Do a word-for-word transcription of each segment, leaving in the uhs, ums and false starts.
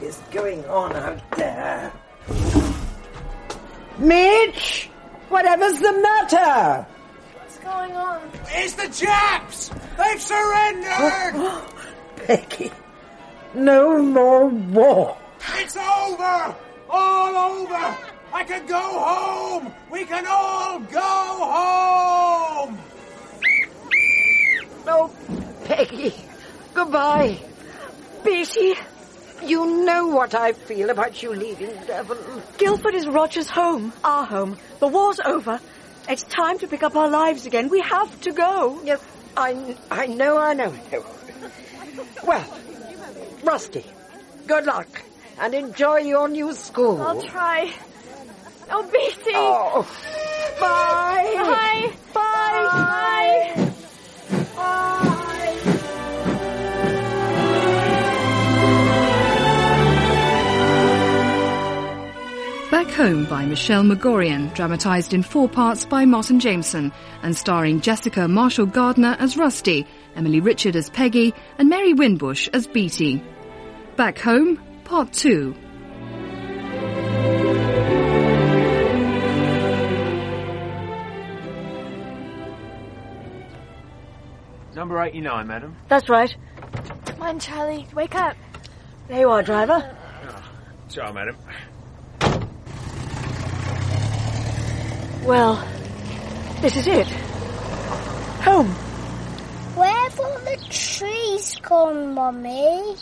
is going on out there? Mitch! Whatever's the matter? What's going on? It's the Japs! They've surrendered! Peggy, no more war. It's over! All over! I can go home! We can all go home! Oh, Peggy, goodbye. Beatty, you know what I feel about you leaving Devon. Guildford is Roger's home, our home. The war's over. It's time to pick up our lives again. We have to go. Yes, I, I know, I know, I know. Well, Rusty, good luck and enjoy your new school. I'll try. Oh, Beatty. Oh, bye. Bye. Bye. Bye. Bye. Back Home by Michelle Magorian, dramatised in four parts by Martin Jameson, and starring Jessica Marshall Gardner as Rusty, Emily Richard as Peggy, and Mary Winbush as Beatty. Back Home, Part two. Number eighty-nine, madam. That's right. Come on, Charlie. Wake up. There you are, driver. Oh, sorry, madam. Well, this is it. Home. Where have all the trees gone, Mummy?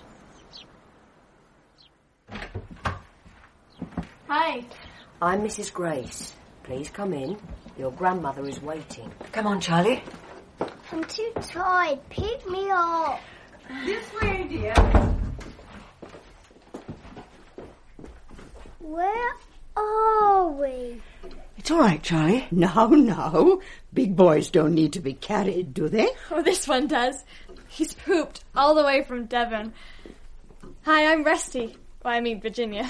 Hi. I'm Missus Grace. Please come in. Your grandmother is waiting. Come on, Charlie. I'm too tired. Pick me up. This way, dear. Where are we? It's all right, Charlie. Now, now. Big boys don't need to be carried, do they? Oh, this one does. He's pooped all the way from Devon. Hi, I'm Rusty. Well, I mean Virginia.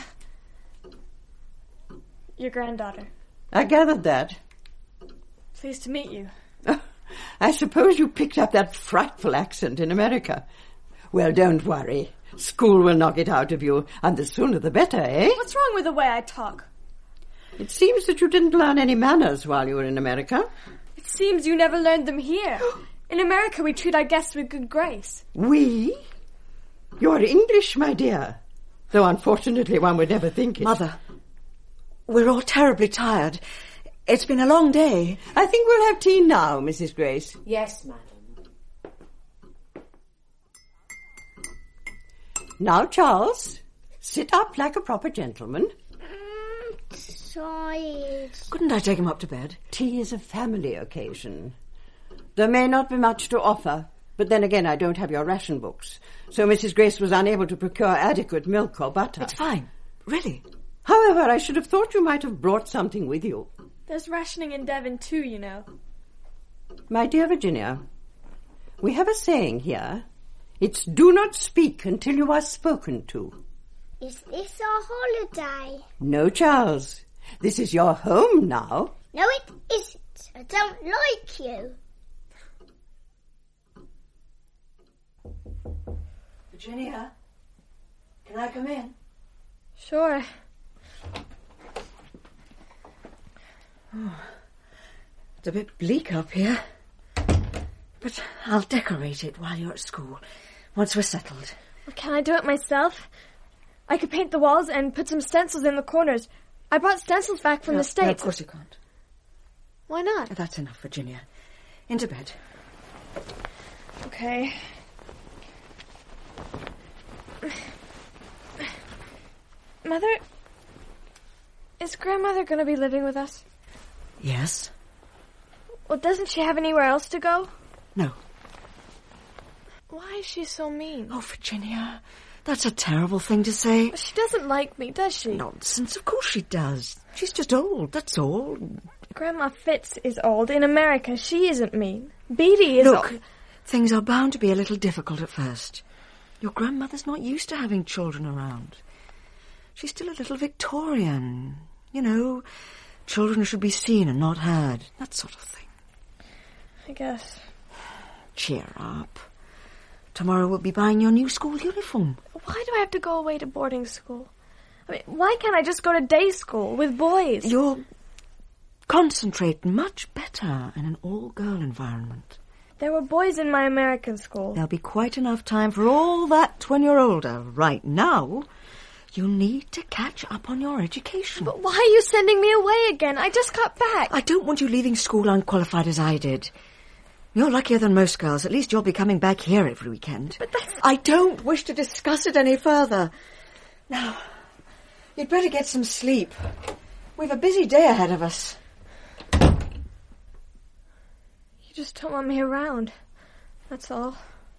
Your granddaughter. I gathered that. Pleased to meet you. Oh, I suppose you picked up that frightful accent in America. Well, don't worry. School will knock it out of you, and the sooner the better, eh? What's wrong with the way I talk? It seems that you didn't learn any manners while you were in America. It seems you never learned them here. In America, we treat our guests with good grace. We? You're English, my dear. Though unfortunately one would never think it. Mother, we're all terribly tired. It's been a long day. I think we'll have tea now, Missus Grace. Yes, madam. Now, Charles, sit up like a proper gentleman. Tired. Couldn't I take him up to bed? Tea is a family occasion. There may not be much to offer, but then again I don't have your ration books, so Missus Grace was unable to procure adequate milk or butter. It's fine, really. However, I should have thought you might have brought something with you. There's rationing in Devon too, you know. My dear Virginia, we have a saying here. It's do not speak until you are spoken to. Is this our holiday? No, Charles. This is your home now. No, it isn't. I don't like you. Virginia, can I come in? Sure. Oh, it's a bit bleak up here. But I'll decorate it while you're at school, once we're settled. Well, can I do it myself? I could paint the walls and put some stencils in the corners. I brought stencils back from no, the States. No, of course you can't. Why not? That's enough, Virginia. Into bed. Okay. Mother, is Grandmother going to be living with us? Yes. Well, doesn't she have anywhere else to go? No. Why is she so mean? Oh, Virginia, that's a terrible thing to say. Well, she doesn't like me, does she? Nonsense, of course she does. She's just old, that's all. Grandma Fitz is old. In America, she isn't mean. Beatty is Look, old. things are bound to be a little difficult at first. Your grandmother's not used to having children around. She's still a little Victorian. You know, children should be seen and not had. That sort of thing. I guess. Cheer up. Tomorrow we'll be buying your new school uniform. Why do I have to go away to boarding school? I mean, why can't I just go to day school with boys? You'll concentrate much better in an all-girl environment. There were boys in my American school. There'll be quite enough time for all that when you're older. Right now, you need to catch up on your education. But why are you sending me away again? I just got back. I don't want you leaving school unqualified as I did. You're luckier than most girls. At least you'll be coming back here every weekend. But that's... I don't wish to discuss it any further. Now, you'd better get some sleep. We've a busy day ahead of us. You just don't want me around. That's all.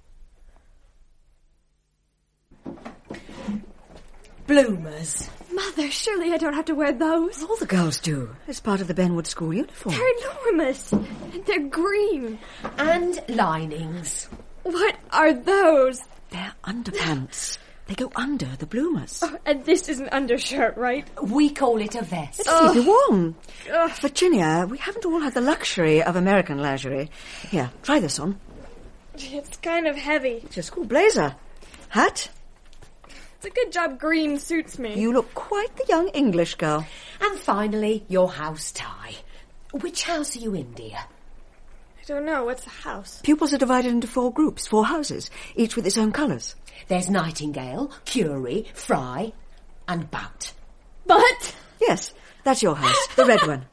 Bloomers. Mother, surely I don't have to wear those. All the girls do. It's part of the Benwood School uniform. They're enormous. And they're green. And linings. What are those? They're underpants. They go under the bloomers. Oh, and this is an undershirt, right? We call it a vest. It'll keep you warm. Ugh. Virginia, we haven't all had the luxury of American lingerie. Here, try this on. It's kind of heavy. It's your school blazer. Hat? It's a good job green suits me. You look quite the young English girl. And finally, your house tie. Which house are you in, dear? I don't know. What's a house? Pupils are divided into four groups, four houses, each with its own colours. There's Nightingale, Curie, Fry, and Butt. Butt? Yes, that's your house, the red one.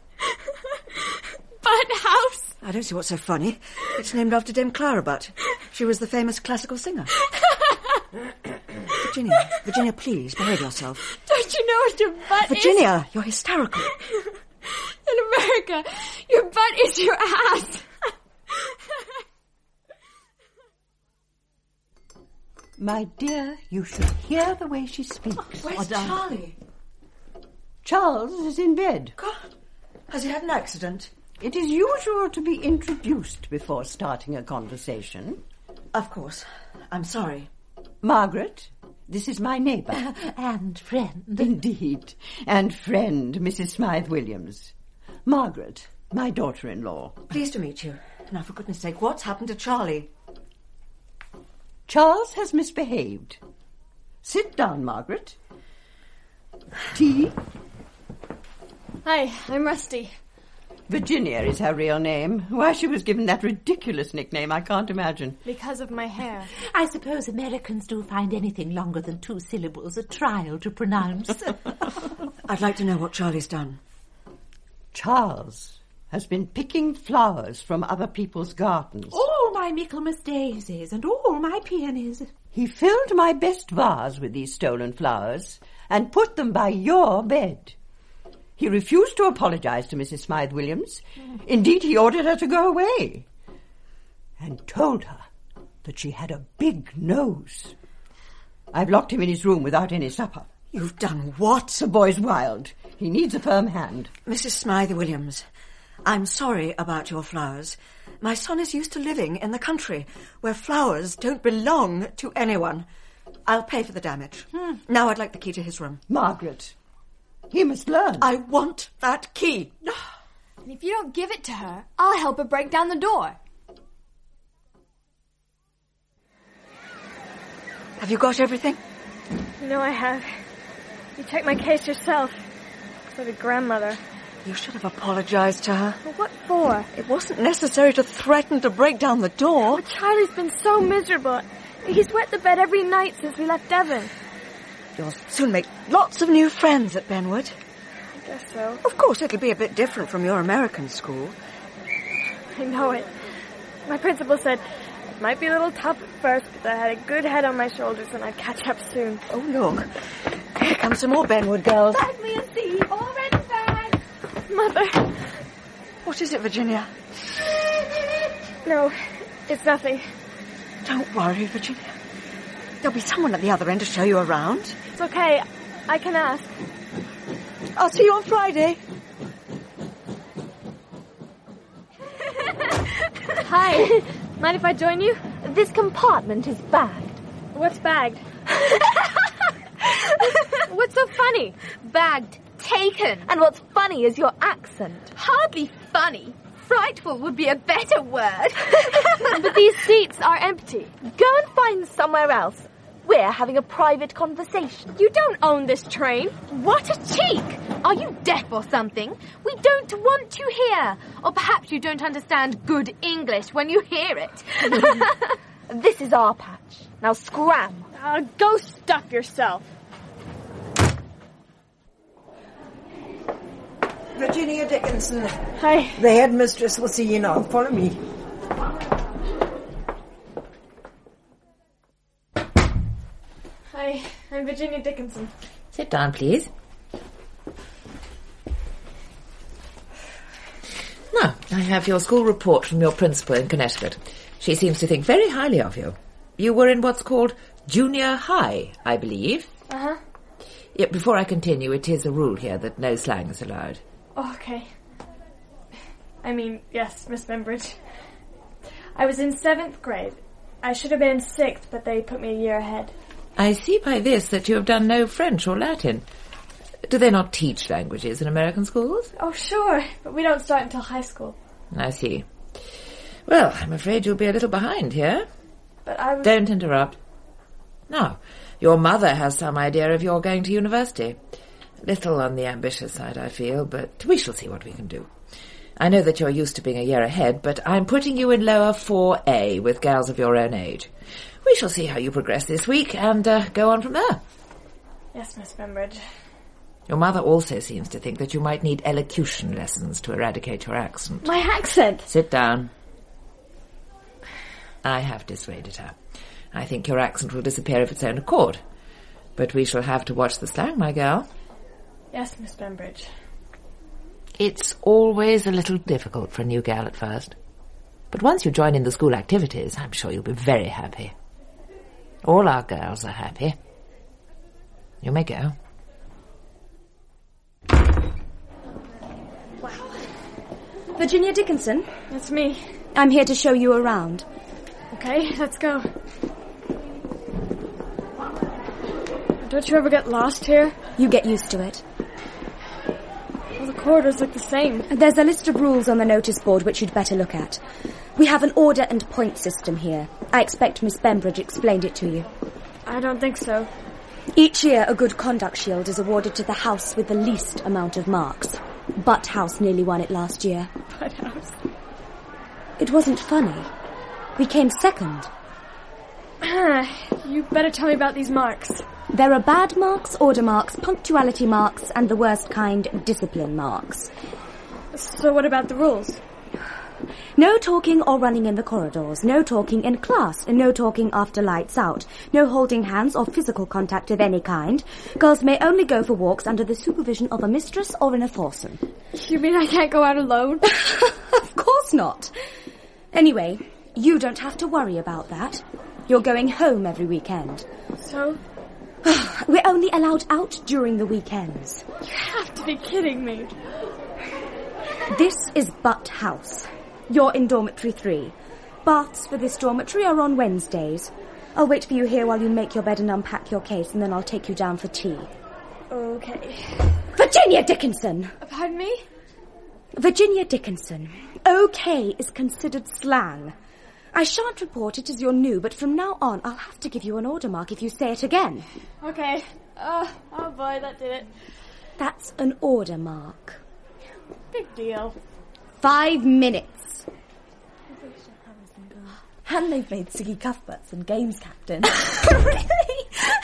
Butt house? I don't see what's so funny. It's named after Dame Clara Butt. She was the famous classical singer. Virginia, Virginia, please, behave yourself. Don't you know what your butt Virginia, you're hysterical. is? In America, your butt is your ass. My dear, you should hear the way she speaks. Oh, where's Charlie? Charles is in bed. God, has he had an accident? It is usual to be introduced before starting a conversation. Of course. I'm sorry. Margaret, this is my neighbour. And friend. Indeed. And friend, Missus Smythe Williams. Margaret, my daughter-in-law. Pleased to meet you. Now, for goodness sake, what's happened to Charlie? Charles has misbehaved. Sit down, Margaret. Tea? Hi, I'm Rusty. Virginia is her real name. Why she was given that ridiculous nickname, I can't imagine. Because of my hair. I suppose Americans do find anything longer than two syllables a trial to pronounce. I'd like to know what Charlie's done. Charles has been picking flowers from other people's gardens. All my Michaelmas daisies and all my peonies. He filled my best vase with these stolen flowers and put them by your bed. He refused to apologize to Missus Smythe Williams. Indeed, he ordered her to go away and told her that she had a big nose. I've locked him in his room without any supper. You've done what? The boy's wild. He needs a firm hand. Missus Smythe Williams, I'm sorry about your flowers. My son is used to living in the country where flowers don't belong to anyone. I'll pay for the damage. Hmm. Now I'd like the key to his room. Margaret, he must learn. I want that key. And if you don't give it to her, I'll help her break down the door. Have you got everything? No, I have. You take my case yourself. For the grandmother. You should have apologized to her. But what for? It wasn't necessary to threaten to break down the door. But Charlie's been so miserable. He's wet the bed every night since we left Devon. You'll soon make lots of new friends at Benwood. I guess so. Of course, it'll be a bit different from your American school. I know it. My principal said it might be a little tough at first, but I had a good head on my shoulders and I'd catch up soon. Oh, look. Here come some more Benwood girls. Bag me a seat. All ready, bag. Mother. What is it, Virginia? No, it's nothing. Don't worry, Virginia. There'll be someone at the other end to show you around. It's okay. I can ask. I'll see you on Friday. Hi. Mind if I join you? This compartment is bagged. What's bagged? What's so funny? Bagged. Taken. And what's funny is your accent. Hardly funny. Frightful would be a better word. But these seats are empty. Go and find somewhere else. We're having a private conversation. You don't own this train. What a cheek! Are you deaf or something? We don't want you here. Or perhaps you don't understand good English when you hear it. This is our patch. Now scram. Uh, go stuff yourself. Virginia Dickinson. Hi. The headmistress will see you now. Follow me. Hi, I'm Virginia Dickinson. Sit down, please. Now, I have your school report from your principal in Connecticut. She seems to think very highly of you. You were in what's called junior high, I believe. Uh-huh. Yet before I continue, it is a rule here that no slang is allowed. Oh, okay. I mean, yes, Miss Bembridge. I was in seventh grade. I should have been in sixth, but they put me a year ahead. I see by this that you have done no French or Latin. Do they not teach languages in American schools? Oh, sure, but we don't start until high school. I see. Well, I'm afraid you'll be a little behind here. But I was... Don't interrupt. Now, your mother has some idea of your going to university. Little on the ambitious side, I feel, but we shall see what we can do. I know that you're used to being a year ahead, but I'm putting you in lower four A with gals of your own age. We shall see how you progress this week and uh, go on from there. Yes, Miss Bembridge. Your mother also seems to think that you might need elocution lessons to eradicate your accent. My accent? Sit down. I have dissuaded her. I think your accent will disappear of its own accord. But we shall have to watch the slang, my girl. Yes, Miss Bembridge. It's always a little difficult for a new gal at first. But once you join in the school activities, I'm sure you'll be very happy. All our girls are happy. You may go. Wow. Virginia Dickinson? That's me. I'm here to show you around. Okay, let's go. Don't you ever get lost here? You get used to it. Well, the corridors look the same. There's a list of rules on the notice board which you'd better look at. We have an order and point system here. I expect Miss Bembridge explained it to you. I don't think so. Each year, a good conduct shield is awarded to the house with the least amount of marks. Butt House nearly won it last year. Butt House? It wasn't funny. We came second. You better tell me about these marks. There are bad marks, order marks, punctuality marks, and the worst kind, discipline marks. So what about the rules? No talking or running in the corridors, no talking in class, no talking after lights out, no holding hands or physical contact of any kind. Girls may only go for walks under the supervision of a mistress or in a foursome. You mean I can't go out alone? Of course not. Anyway, you don't have to worry about that. You're going home every weekend. So? We're only allowed out during the weekends. You have to be kidding me. This is Butt House. You're in dormitory three. Baths for this dormitory are on Wednesdays. I'll wait for you here while you make your bed and unpack your case, and then I'll take you down for tea. Okay. Virginia Dickinson! Pardon me? Virginia Dickinson. Okay is considered slang. I shan't report it as you're new, but from now on I'll have to give you an order mark if you say it again. Okay. Uh, oh boy, that did it. That's an order mark. Big deal. Five minutes. And they've made Siggy Cuthberts and Games Captain. Really?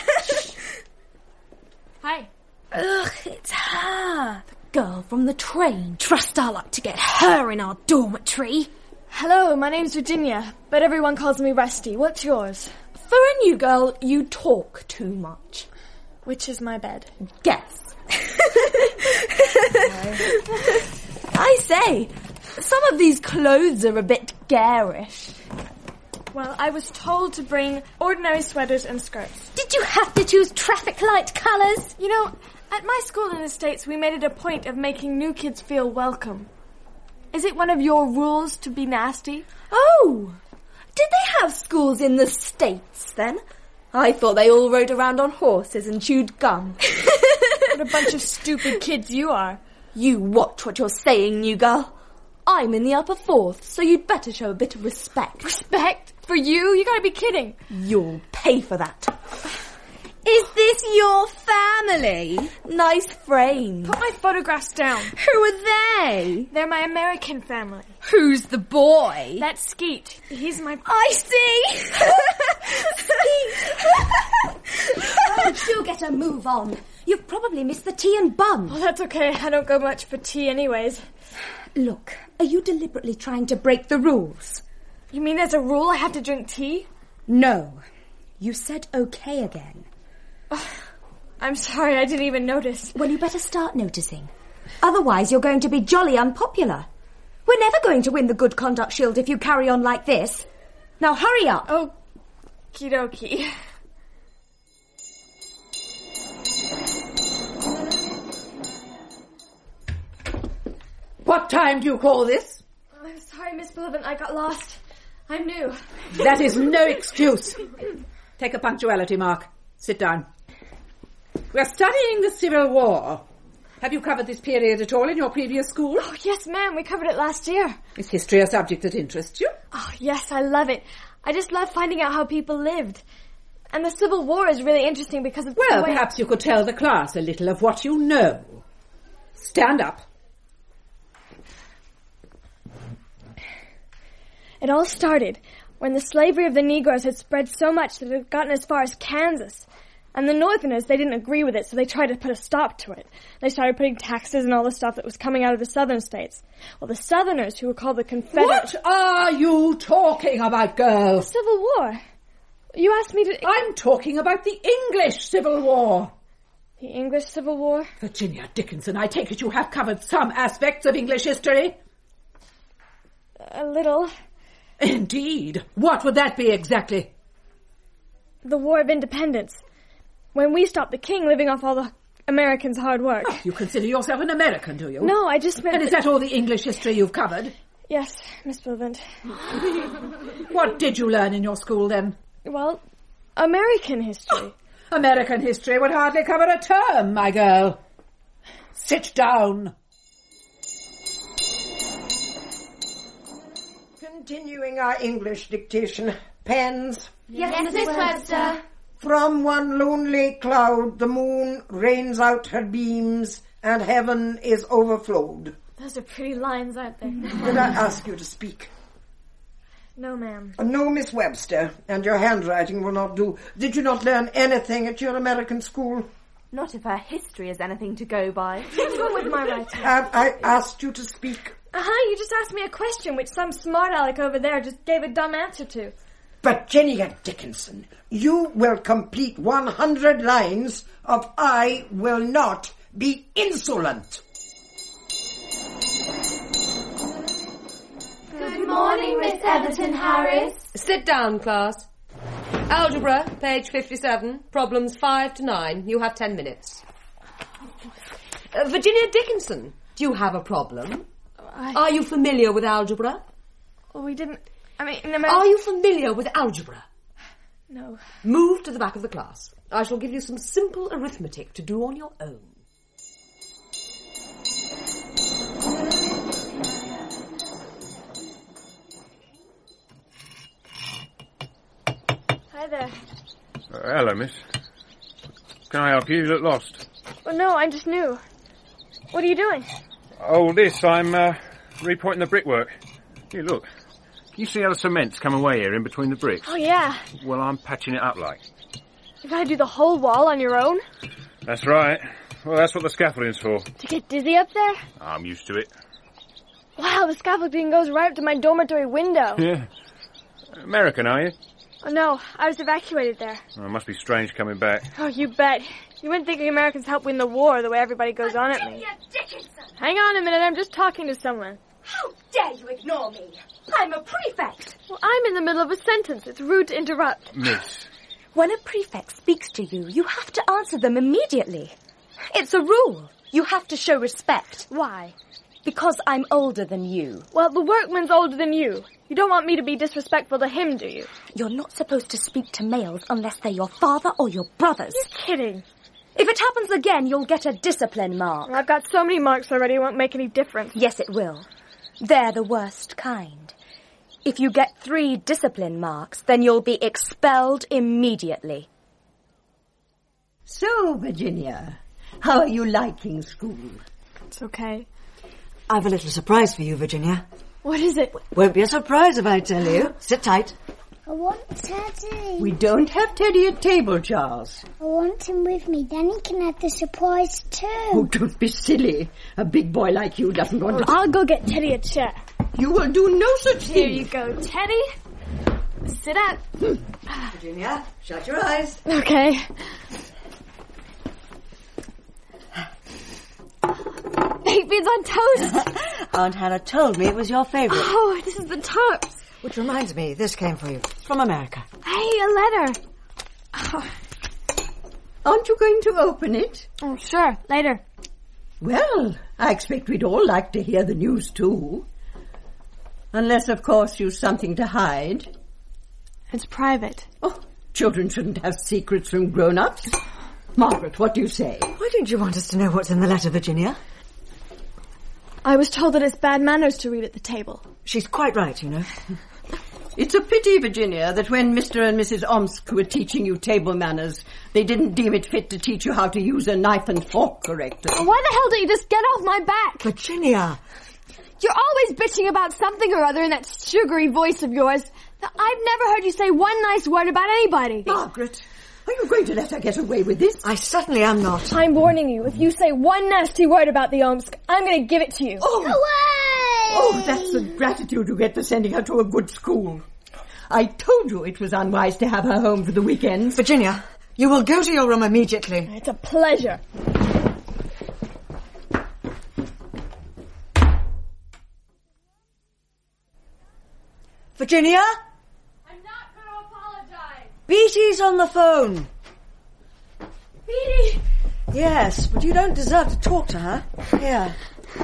Hi. Ugh, it's her. The girl from the train. Trust our luck to get her in our dormitory. Hello, my name's Virginia, but everyone calls me Rusty. What's yours? For a new girl, you talk too much. Which is my bed? Guess. I say, some of these clothes are a bit garish. Well, I was told to bring ordinary sweaters and skirts. Did you have to choose traffic light colours? You know, at my school in the States, we made it a point of making new kids feel welcome. Is it one of your rules to be nasty? Oh, did they have schools in the States then? I thought they all rode around on horses and chewed gum. What a bunch of stupid kids you are. You watch what you're saying, new girl. I'm in the upper fourth, so you'd better show a bit of respect. Respect? For you? You gotta be kidding. You'll pay for that. Is this your family? Nice frame. Put my photographs down. Who are they? They're my American family. Who's the boy? That's Skeet. He's my... I see. Oh, she'll get a move on. You've probably missed the tea and bun. Oh, that's okay. I don't go much for tea anyways. Look, are you deliberately trying to break the rules? You mean there's a rule I have to drink tea? No. You said okay again. Oh, I'm sorry, I didn't even notice. Well, you better start noticing. Otherwise, you're going to be jolly unpopular. We're never going to win the Good Conduct Shield if you carry on like this. Now, hurry up. Oh, okie dokie. What time do you call this? Oh, I'm sorry, Miss Bullivant, I got lost. I'm new. That is no excuse. Take a punctuality mark. Sit down. We're studying the Civil War. Have you covered this period at all in your previous school? Oh, yes, ma'am. We covered it last year. Is history a subject that interests you? Oh, yes, I love it. I just love finding out how people lived. And the Civil War is really interesting because of Well, the way... perhaps you could tell the class a little of what you know. Stand up. It all started when the slavery of the Negroes had spread so much that it had gotten as far as Kansas. And the Northerners, they didn't agree with it, so they tried to put a stop to it. They started putting taxes and all the stuff that was coming out of the Southern states. Well, the Southerners, who were called the Confederates... What are you talking about, girl? The Civil War. You asked me to... I'm talking about the English Civil War. The English Civil War? Virginia Dickinson, I take it you have covered some aspects of English history? A little. Indeed. What would that be exactly? The War of Independence. When we stopped the king living off all the Americans' hard work. Oh, you consider yourself an American, do you? No, I just meant... And is that all the English history you've covered? Yes, Miss Bullivant. What did you learn in your school, then? Well, American history. Oh, American history would hardly cover a term, my girl. Sit down. Continuing our English dictation. Pens. Yes, Miss Webster. From one lonely cloud the moon rains out her beams and heaven is overflowed. Those are pretty lines, aren't they? Did I ask you to speak? No, ma'am. No, Miss Webster, and your handwriting will not do. Did you not learn anything at your American school? Not if her history is anything to go by. What's wrong with my writing? Have I asked you to speak? Uh-huh, you just asked me a question which some smart aleck over there just gave a dumb answer to. Virginia Dickinson, you will complete one hundred lines of I will not be insolent. Good morning, Miss Everton Harris. Sit down, class. Algebra, page fifty-seven, problems five to nine. You have ten minutes. Uh, Virginia Dickinson, do you have a problem? I... Are you familiar with algebra? Well, we didn't... I mean... In America... Are you familiar with algebra? No. Move to the back of the class. I shall give you some simple arithmetic to do on your own. Hi there. Uh, hello, miss. Can I help you? You look lost. Well, no, I'm just new. What are you doing? Oh, this, I'm uh, repointing the brickwork. Here, look. Can you see how the cement's come away here in between the bricks? Oh, yeah. Well, I'm patching it up like. You gotta do the whole wall on your own? That's right. Well, that's what the scaffolding's for. To get dizzy up there? I'm used to it. Wow, the scaffolding goes right up to my dormitory window. Yeah. American, are you? Oh, no, I was evacuated there. Oh, it must be strange coming back. Oh, you bet. You wouldn't think the Americans helped win the war the way everybody goes on at me. Dickinson! Hang on a minute, I'm just talking to someone. How dare you ignore me? I'm a prefect. Well, I'm in the middle of a sentence. It's rude to interrupt. Miss. When a prefect speaks to you, you have to answer them immediately. It's a rule. You have to show respect. Why? Because I'm older than you. Well, the workman's older than you. You don't want me to be disrespectful to him, do you? You're not supposed to speak to males unless they're your father or your brothers. You're kidding. If it happens again, you'll get a discipline mark. Well, I've got so many marks already, it won't make any difference. Yes, it will. They're the worst kind. If you get three discipline marks, then you'll be expelled immediately. So, Virginia, how are you liking school? It's okay. I've a little surprise for you, Virginia. What is it? Won't be a surprise if I tell you. Sit tight. I want Teddy. We don't have Teddy at table, Charles. I want him with me. Then he can have the surprise too. Oh, don't be silly. A big boy like you doesn't want to... I'll go get Teddy a chair. You will do no such thing. Here you go, Teddy. Sit up. Virginia, shut your eyes. Okay. Baked beans on toast. Aunt Hannah told me it was your favourite. Oh, this is the toast. Which reminds me, this came for you. From America. Hey, a letter. Oh. Aren't you going to open it? Oh, sure, later. Well, I expect we'd all like to hear the news too. Unless, of course, you've something to hide. It's private. Oh, children shouldn't have secrets from grown-ups. Margaret, what do you say? Why don't you want us to know what's in the letter, Virginia? I was told that it's bad manners to read at the table. She's quite right, you know. It's a pity, Virginia, that when Mister and Missus Omsk were teaching you table manners, they didn't deem it fit to teach you how to use a knife and fork correctly. Why the hell don't you just get off my back? Virginia! You're always bitching about something or other in that sugary voice of yours. I've never heard you say one nice word about anybody. Margaret, are you going to let her get away with this? I certainly am not. I'm warning you. If you say one nasty word about the Omsk, I'm going to give it to you. Oh, Away! oh, that's the gratitude you get for sending her to a good school. I told you it was unwise to have her home for the weekends. Virginia, you will go to your room immediately. It's a pleasure. Virginia? I'm not going to apologize. Beatty's on the phone. Beatty! Yes, but you don't deserve to talk to her. Here.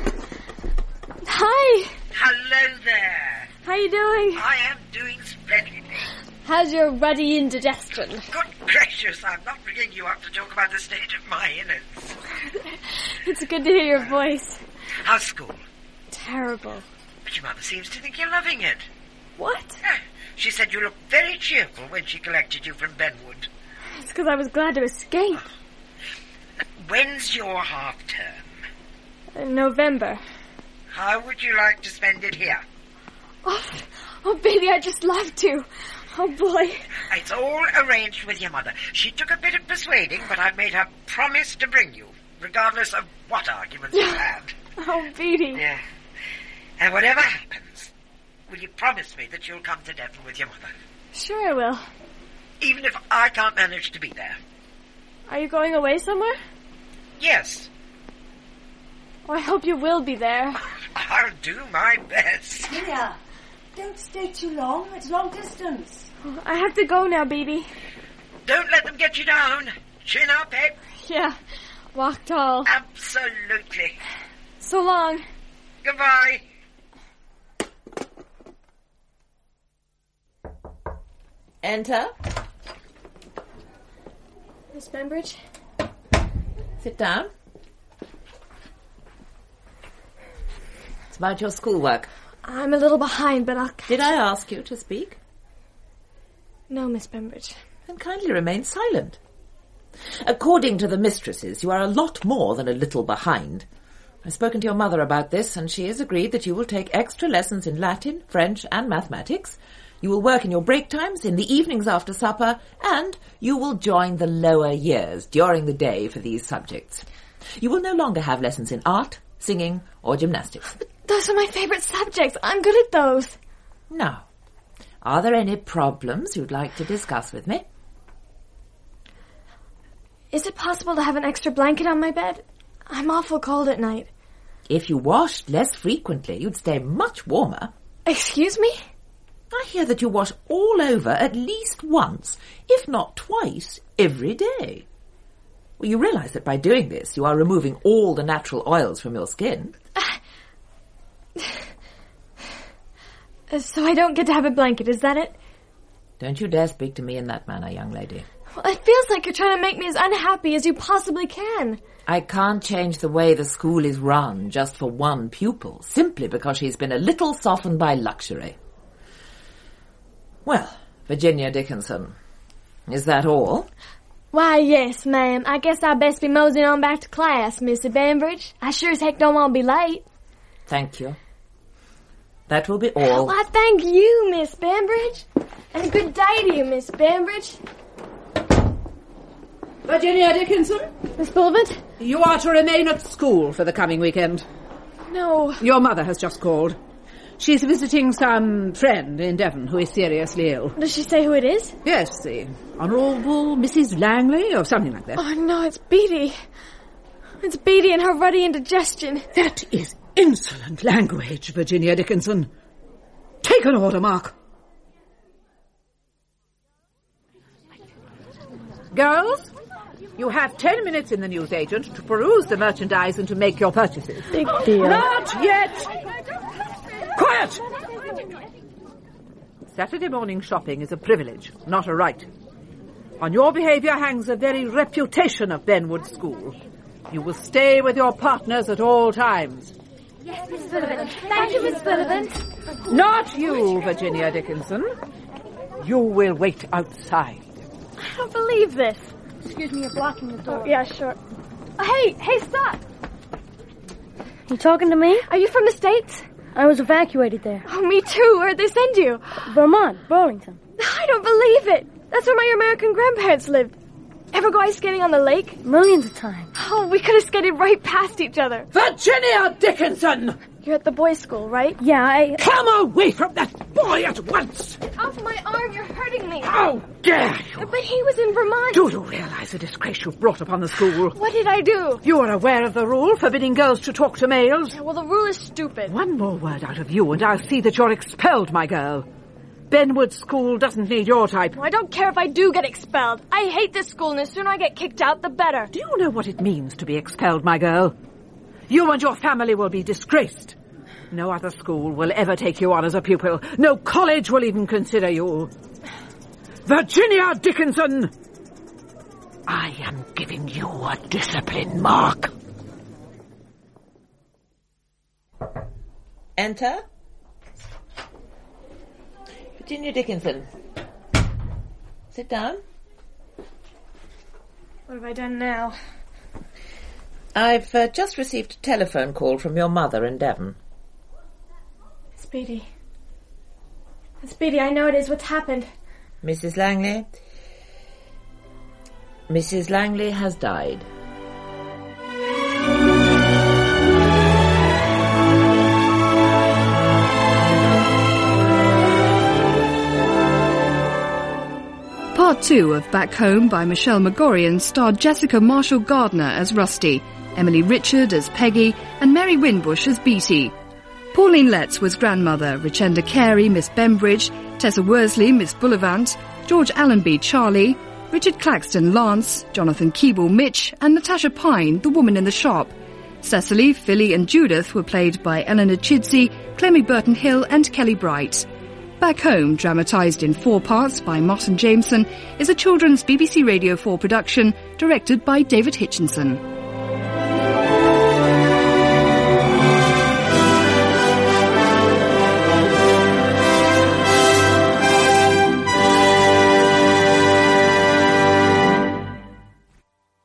Hi. Hello there. How you doing? I am doing splendidly. How's your ruddy indigestion? Good gracious, I'm not ringing you up to talk about the state of my innards. It's good to hear your voice. How's school? Terrible. But your mother seems to think you're loving it. What? She said you looked very cheerful when she collected you from Benwood. It's because I was glad to escape. When's your half term? In November. How would you like to spend it here? Oh, oh, baby, I'd just love to. Oh, boy. It's all arranged with your mother. She took a bit of persuading, but I've made her promise to bring you, regardless of what arguments you had. Oh, Beatty. Yeah. And whatever happens, will you promise me that you'll come to Devon with your mother? Sure I will. Even if I can't manage to be there. Are you going away somewhere? Yes. Oh, I hope you will be there. I'll do my best. Virginia, don't stay too long. It's long distance. Oh, I have to go now, Beatty. Don't let them get you down. Chin up, eh? Yeah. Walk tall. Absolutely. So long. Goodbye. Enter. Miss Bembridge? Sit down. It's about your schoolwork. I'm a little behind, but I'll... Did I ask you to speak? No, Miss Bembridge. Then kindly remain silent. According to the mistresses, you are a lot more than a little behind. I've spoken to your mother about this, and she has agreed that you will take extra lessons in Latin, French, and mathematics. You will work in your break times, in the evenings after supper, and you will join the lower years during the day for these subjects. You will no longer have lessons in art, singing, or gymnastics. But those are my favourite subjects. I'm good at those. Now, are there any problems you'd like to discuss with me? Is it possible to have an extra blanket on my bed? I'm awful cold at night. If you washed less frequently, you'd stay much warmer. Excuse me? I hear that you wash all over at least once, if not twice, every day. Well, you realise that by doing this, you are removing all the natural oils from your skin. Uh, so I don't get to have a blanket, is that it? Don't you dare speak to me in that manner, young lady. Well, it feels like you're trying to make me as unhappy as you possibly can. I can't change the way the school is run just for one pupil, simply because she's been a little softened by luxury. Well, Virginia Dickinson, is that all? Why, yes, ma'am. I guess I'd best be moseying on back to class, Missy Bainbridge. I sure as heck don't want to be late. Thank you. That will be all. Why, thank you, Miss Bainbridge. And good day to you, Miss Bainbridge. Virginia Dickinson? Miss Bullivant? You are to remain at school for the coming weekend. No. Your mother has just called. She's visiting some friend in Devon who is seriously ill. Does she say who it is? Yes, the Honourable Missus Langley, or something like that. Oh, no, it's Beatty. It's Beatty and her ruddy indigestion. That is insolent language, Virginia Dickinson. Take an order, Mark. Girls, you have ten minutes in the newsagent to peruse the merchandise and to make your purchases. Big deal. Not yet! Quiet! Saturday morning shopping is a privilege, not a right. On your behaviour hangs the very reputation of Benwood School. You will stay with your partners at all times. Yes, Miss Bullivant. Thank you, Miss Bullivant. Not you, Virginia Dickinson. You will wait outside. I don't believe this. Excuse me, you're blocking the door. Oh, yeah, sure. Oh, hey, hey, stop. You talking to me? Are you from the States? I was evacuated there. Oh, me too. Where'd they send you? Vermont, Burlington. I don't believe it. That's where my American grandparents lived. Ever go ice skating on the lake? Millions of times. Oh, we could have skated right past each other. Virginia Dickinson! You're at the boys' school, right? Yeah, I... Come away from that boy at once! Get off my arm, you're hurting me. How dare you! But he was in Vermont. Do you realise the disgrace you've brought upon the school? What did I do? You are aware of the rule forbidding girls to talk to males? Yeah, well, the rule is stupid. One more word out of you and I'll see that you're expelled, my girl. Benwood School doesn't need your type. Well, I don't care if I do get expelled. I hate this school, and the sooner I get kicked out, the better. Do you know what it means to be expelled, my girl? You and your family will be disgraced. No other school will ever take you on as a pupil. No college will even consider you. Virginia Dickinson! I am giving you a discipline mark. Enter. Virginia Dickinson. Sit down. What have I done now? I've uh, just received a telephone call from your mother in Devon. It's Beatty. It's Beatty, I know it is. What's happened? Missus Langley? Missus Langley has died. Part two of Back Home by Michelle Magorian starred Jessica Marshall Gardner as Rusty, Emily Richard as Peggy, and Mary Winbush as Beatty. Pauline Letts was grandmother, Richenda Carey, Miss Bembridge, Tessa Worsley, Miss Bullivant, George Allenby, Charlie, Richard Claxton, Lance, Jonathan Keeble, Mitch, and Natasha Pine, the woman in the shop. Cecily, Philly, and Judith were played by Eleanor Chidsey, Clemmy Burton-Hill, and Kelly Bright. Back Home, dramatised in four parts by Martin Jameson, is a children's B B C Radio four production directed by David Hitchinson.